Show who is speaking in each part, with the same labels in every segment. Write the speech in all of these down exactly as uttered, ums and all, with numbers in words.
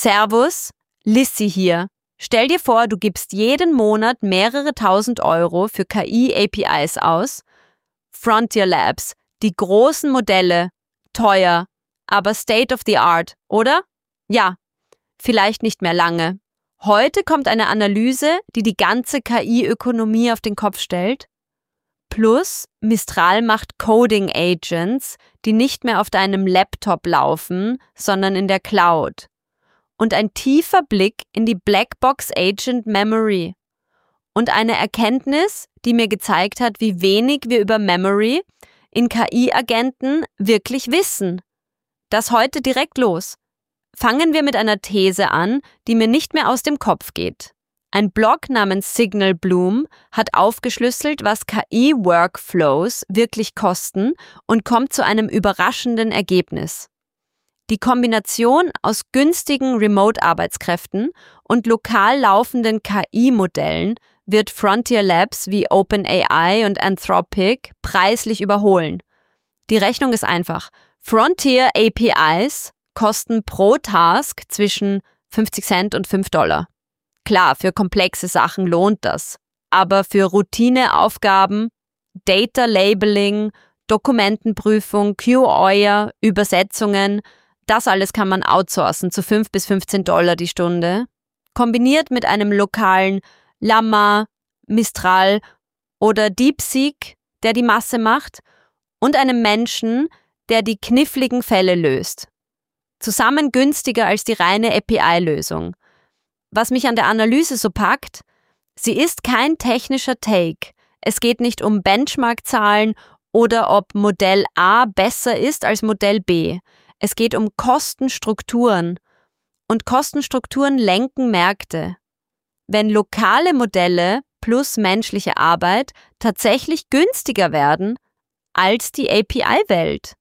Speaker 1: Servus, Lissy hier. Stell dir vor, du gibst jeden Monat mehrere tausend Euro für K I-A P Is aus. Frontier Labs, die großen Modelle, teuer, aber State of the Art, oder? Ja, vielleicht nicht mehr lange. Heute kommt eine Analyse, die die ganze K I-Ökonomie auf den Kopf stellt. Plus, Mistral macht Coding-Agents, die nicht mehr auf deinem Laptop laufen, sondern in der Cloud. Und ein tiefer Blick in die Blackbox Agent Memory. Und eine Erkenntnis, die mir gezeigt hat, wie wenig wir über Memory in K I-Agenten wirklich wissen. Das heute direkt los. Fangen wir mit einer These an, die mir nicht mehr aus dem Kopf geht. Ein Blog namens Signal Bloom hat aufgeschlüsselt, was K I-Workflows wirklich kosten und kommt zu einem überraschenden Ergebnis. Die Kombination aus günstigen Remote-Arbeitskräften und lokal laufenden K I-Modellen wird Frontier Labs wie OpenAI und Anthropic preislich überholen. Die Rechnung ist einfach. Frontier A P Is kosten pro Task zwischen fünfzig Cent und fünf Dollar. Klar, für komplexe Sachen lohnt das. Aber für Routineaufgaben, Data Labeling, Dokumentenprüfung, Q O I A, Übersetzungen, das alles kann man outsourcen zu fünf bis fünfzehn Dollar die Stunde. Kombiniert mit einem lokalen Llama, Mistral oder DeepSeek, der die Masse macht, und einem Menschen, der die kniffligen Fälle löst. Zusammen günstiger als die reine A P I-Lösung. Was mich an der Analyse so packt, sie ist kein technischer Take. Es geht nicht um Benchmark-Zahlen oder ob Modell A besser ist als Modell B. Es geht um Kostenstrukturen. Und Kostenstrukturen lenken Märkte. Wenn lokale Modelle plus menschliche Arbeit tatsächlich günstiger werden als die A P I-Welt,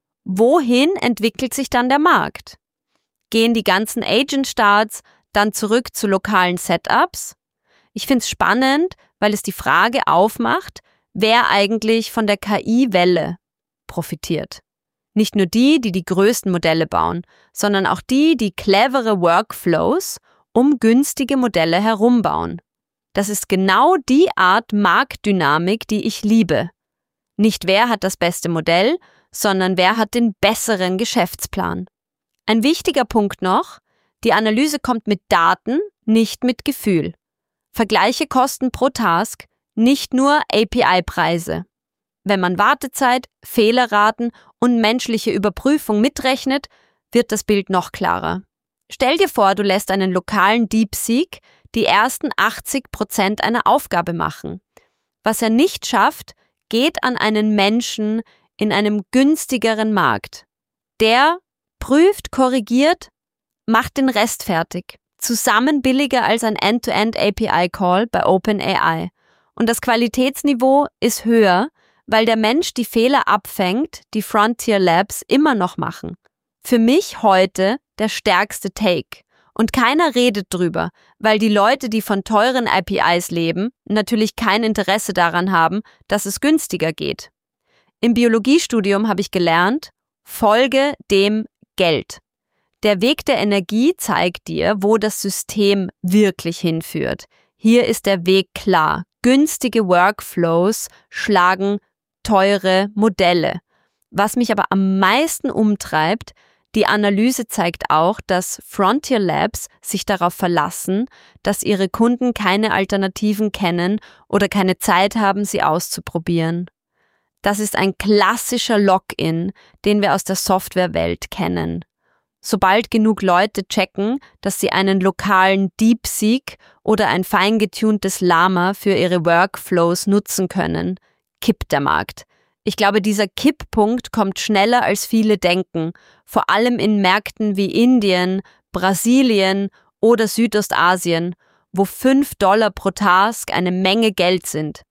Speaker 1: wohin entwickelt sich dann der Markt? Gehen die ganzen Agent-Starts dann zurück zu lokalen Setups? Ich finde es spannend, weil es die Frage aufmacht, wer eigentlich von der K I-Welle profitiert. Nicht nur die, die die größten Modelle bauen, sondern auch die, die clevere Workflows um günstige Modelle herumbauen. Das ist genau die Art Marktdynamik, die ich liebe. Nicht wer hat das beste Modell, sondern wer hat den besseren Geschäftsplan. Ein wichtiger Punkt noch, die Analyse kommt mit Daten, nicht mit Gefühl. Vergleiche Kosten pro Task, nicht nur A P I-Preise. Wenn man Wartezeit, Fehlerraten und menschliche Überprüfung mitrechnet, wird das Bild noch klarer. Stell dir vor, du lässt einen lokalen DeepSeek die ersten achtzig Prozent einer Aufgabe machen. Was er nicht schafft, geht an einen Menschen in einem günstigeren Markt. Der prüft, korrigiert, macht den Rest fertig. Zusammen billiger als ein End-to-End-A P I-Call bei OpenAI. Und das Qualitätsniveau ist höher, weil der Mensch die Fehler abfängt, die Frontier Labs immer noch machen. Für mich heute der stärkste Take. Und keiner redet drüber, weil die Leute, die von teuren A P Is leben, natürlich kein Interesse daran haben, dass es günstiger geht. Im Biologiestudium habe ich gelernt, folge dem Geld. Der Weg der Energie zeigt dir, wo das System wirklich hinführt. Hier ist der Weg klar. Günstige Workflows schlagen teure Modelle. Was mich aber am meisten umtreibt, die Analyse zeigt auch, dass Frontier Labs sich darauf verlassen, dass ihre Kunden keine Alternativen kennen oder keine Zeit haben, sie auszuprobieren. Das ist ein klassischer Lock-in, den wir aus der Softwarewelt kennen. Sobald genug Leute checken, dass sie einen lokalen DeepSeek oder ein feingetuntes Llama für ihre Workflows nutzen können, kippt der Markt. Ich glaube, dieser Kipppunkt kommt schneller als viele denken, vor allem in Märkten wie Indien, Brasilien oder Südostasien, wo fünf Dollar pro Task eine Menge Geld sind.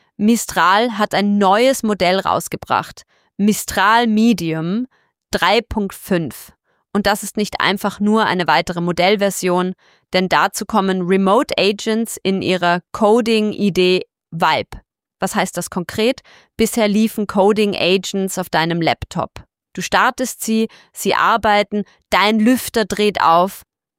Speaker 1: Mistral hat ein neues Modell rausgebracht, Mistral Medium drei Punkt fünf. Und das ist nicht einfach nur eine weitere Modellversion, denn dazu kommen Remote Agents in ihrer Coding-Idee Vibe. Was heißt das konkret? Bisher liefen Coding Agents auf deinem Laptop. Du startest sie, sie arbeiten, dein Lüfter dreht auf.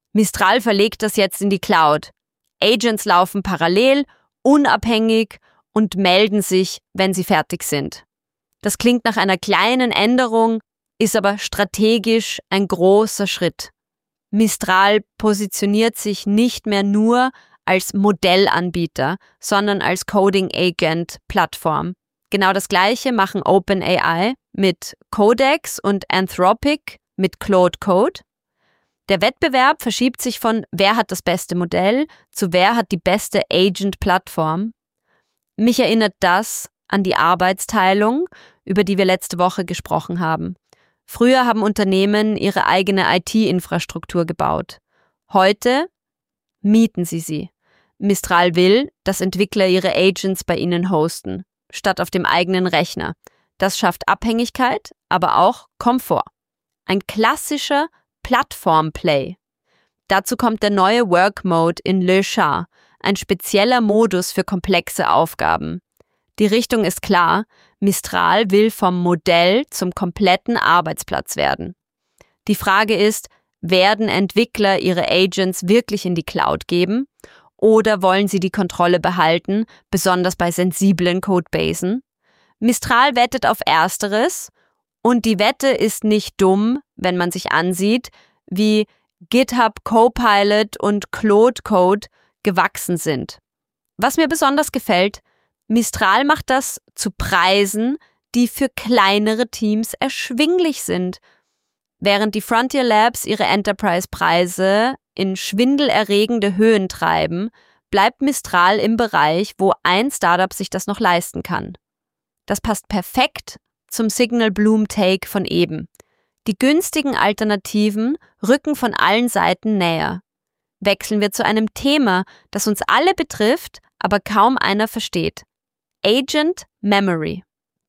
Speaker 1: Mistral verlegt das jetzt in die Cloud. Agents laufen parallel, unabhängig und melden sich, wenn sie fertig sind. Das klingt nach einer kleinen Änderung, ist aber strategisch ein großer Schritt. Mistral positioniert sich nicht mehr nur als Modellanbieter, sondern als Coding-Agent-Plattform. Genau das Gleiche machen OpenAI mit Codex und Anthropic mit Claude Code. Der Wettbewerb verschiebt sich von wer hat das beste Modell zu wer hat die beste Agent-Plattform. Mich erinnert das an die Arbeitsteilung, über die wir letzte Woche gesprochen haben. Früher haben Unternehmen ihre eigene I T-Infrastruktur gebaut. Heute mieten sie sie. Mistral will, dass Entwickler ihre Agents bei ihnen hosten, statt auf dem eigenen Rechner. Das schafft Abhängigkeit, aber auch Komfort. Ein klassischer Plattform-Play. Dazu kommt der neue Work-Mode in Le Chat, ein spezieller Modus für komplexe Aufgaben. Die Richtung ist klar, Mistral will vom Modell zum kompletten Arbeitsplatz werden. Die Frage ist, werden Entwickler ihre Agents wirklich in die Cloud geben oder wollen sie die Kontrolle behalten, besonders bei sensiblen Codebasen? Mistral wettet auf Ersteres und die Wette ist nicht dumm, wenn man sich ansieht, wie GitHub Copilot und Claude Code gewachsen sind. Was mir besonders gefällt, Mistral macht das zu Preisen, die für kleinere Teams erschwinglich sind. Während die Frontier Labs ihre Enterprise-Preise in schwindelerregende Höhen treiben, bleibt Mistral im Bereich, wo ein Startup sich das noch leisten kann. Das passt perfekt zum Signal Bloom Take von eben. Die günstigen Alternativen rücken von allen Seiten näher. Wechseln wir zu einem Thema, das uns alle betrifft, aber kaum einer versteht. Agent Memory.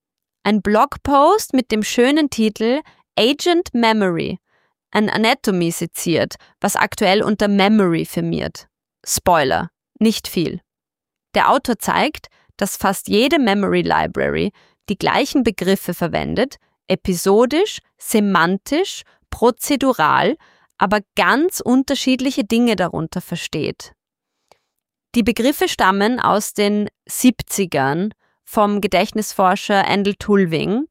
Speaker 1: Ein Blogpost mit dem schönen Titel Agent Memory, an Anatomy seziert, was aktuell unter Memory firmiert. Spoiler, nicht viel. Der Autor zeigt, dass fast jede Memory Library die gleichen Begriffe verwendet, episodisch, semantisch, prozedural, aber ganz unterschiedliche Dinge darunter versteht. Die Begriffe stammen aus den siebzigern vom Gedächtnisforscher Andel Tulving.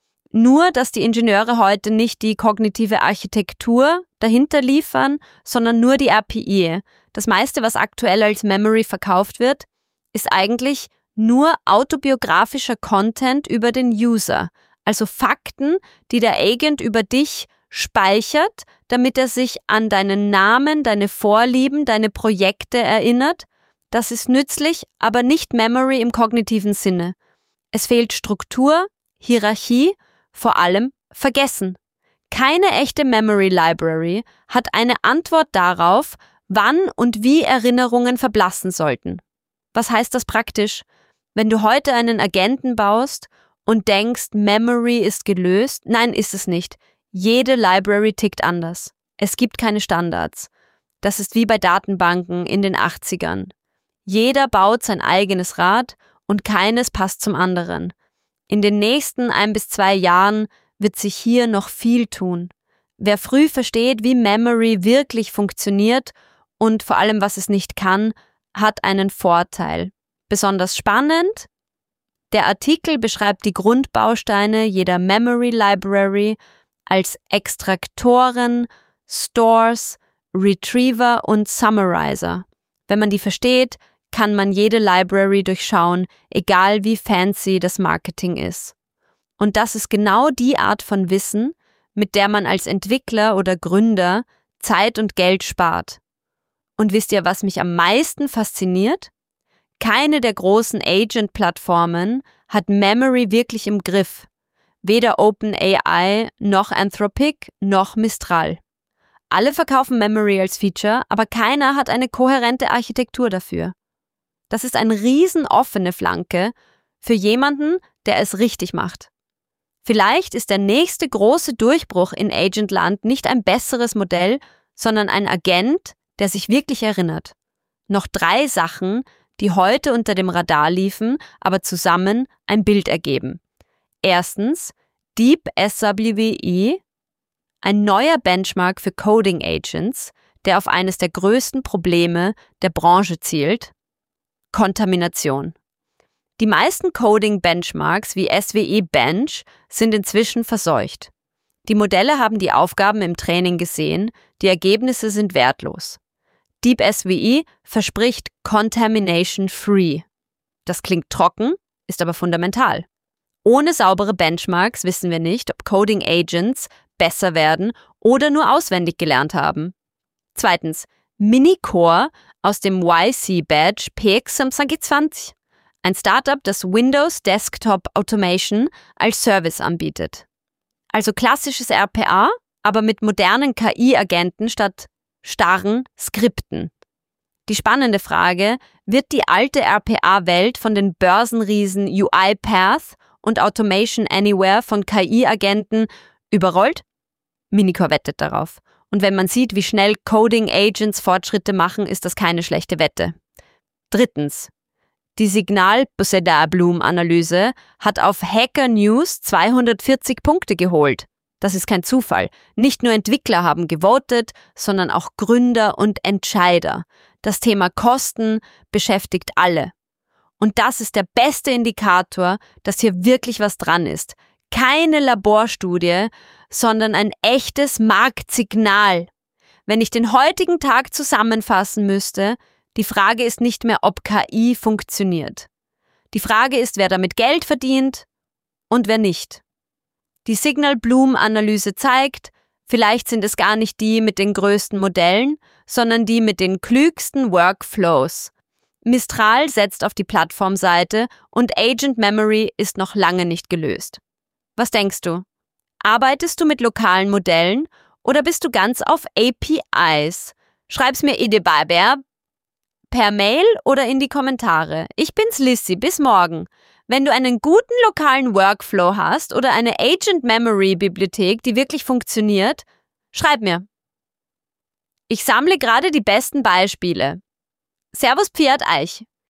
Speaker 1: Nur, dass die Ingenieure heute nicht die kognitive Architektur dahinter liefern, sondern nur die A P I. Das meiste, was aktuell als Memory verkauft wird, ist eigentlich nur autobiografischer Content über den User, also Fakten, die der Agent über dich speichert, damit er sich an deinen Namen, deine Vorlieben, deine Projekte erinnert. Das ist nützlich, aber nicht Memory im kognitiven Sinne. Es fehlt Struktur, Hierarchie, vor allem Vergessen. Keine echte Memory Library hat eine Antwort darauf, wann und wie Erinnerungen verblassen sollten. Was heißt das praktisch? Wenn du heute einen Agenten baust und denkst, Memory ist gelöst, nein, ist es nicht. Jede Library tickt anders. Es gibt keine Standards. Das ist wie bei Datenbanken in den achtzigern. Jeder baut sein eigenes Rad und keines passt zum anderen. In den nächsten ein bis zwei Jahren wird sich hier noch viel tun. Wer früh versteht, wie Memory wirklich funktioniert und vor allem, was es nicht kann, hat einen Vorteil. Besonders spannend: Der Artikel beschreibt die Grundbausteine jeder Memory Library als Extraktoren, Stores, Retriever und Summarizer. Wenn man die versteht, kann man jede Library durchschauen, egal wie fancy das Marketing ist. Und das ist genau die Art von Wissen, mit der man als Entwickler oder Gründer Zeit und Geld spart. Und wisst ihr, was mich am meisten fasziniert? Keine der großen Agent-Plattformen hat Memory wirklich im Griff. Weder OpenAI noch Anthropic noch Mistral. Alle verkaufen Memory als Feature, aber keiner hat eine kohärente Architektur dafür. Das ist eine riesen offene Flanke für jemanden, der es richtig macht. Vielleicht ist der nächste große Durchbruch in Agentland nicht ein besseres Modell, sondern ein Agent, der sich wirklich erinnert. Noch drei Sachen, die heute unter dem Radar liefen, aber zusammen ein Bild ergeben. Erstens, Deep S W E, ein neuer Benchmark für Coding Agents, der auf eines der größten Probleme der Branche zielt: Kontamination. Die meisten Coding-Benchmarks wie S W E Bench sind inzwischen verseucht. Die Modelle haben die Aufgaben im Training gesehen, die Ergebnisse sind wertlos. Deep S W E verspricht Contamination Free. Das klingt trocken, ist aber fundamental. Ohne saubere Benchmarks wissen wir nicht, ob Coding Agents besser werden oder nur auswendig gelernt haben. Zweitens, Minicore aus dem Y C Badge P X Samsung G zwanzig. Ein Startup, das Windows Desktop Automation als Service anbietet. Also klassisches R P A, aber mit modernen K I-Agenten statt starren Skripten. Die spannende Frage: Wird die alte R P A-Welt von den Börsenriesen UiPath und Automation Anywhere von K I-Agenten überrollt? Minicore wettet darauf. Und wenn man sieht, wie schnell Coding-Agents Fortschritte machen, ist das keine schlechte Wette. Drittens. Die Signal-Bloom-Analyse hat auf Hacker News zweihundertvierzig Punkte geholt. Das ist kein Zufall. Nicht nur Entwickler haben gewotet, sondern auch Gründer und Entscheider. Das Thema Kosten beschäftigt alle. Und das ist der beste Indikator, dass hier wirklich was dran ist. Keine Laborstudie, sondern ein echtes Marktsignal. Wenn ich den heutigen Tag zusammenfassen müsste, die Frage ist nicht mehr, ob K I funktioniert. Die Frage ist, wer damit Geld verdient und wer nicht. Die Signal-Bloom-Analyse zeigt, vielleicht sind es gar nicht die mit den größten Modellen, sondern die mit den klügsten Workflows. Mistral setzt auf die Plattformseite und Agent Memory ist noch lange nicht gelöst. Was denkst du? Arbeitest du mit lokalen Modellen oder bist du ganz auf A P Is? Schreib's mir idebaber per Mail oder in die Kommentare. Ich bin's Lissy, bis morgen. Wenn du einen guten lokalen Workflow hast oder eine Agent Memory Bibliothek, die wirklich funktioniert, schreib mir. Ich sammle gerade die besten Beispiele. Servus Pfiat Eich.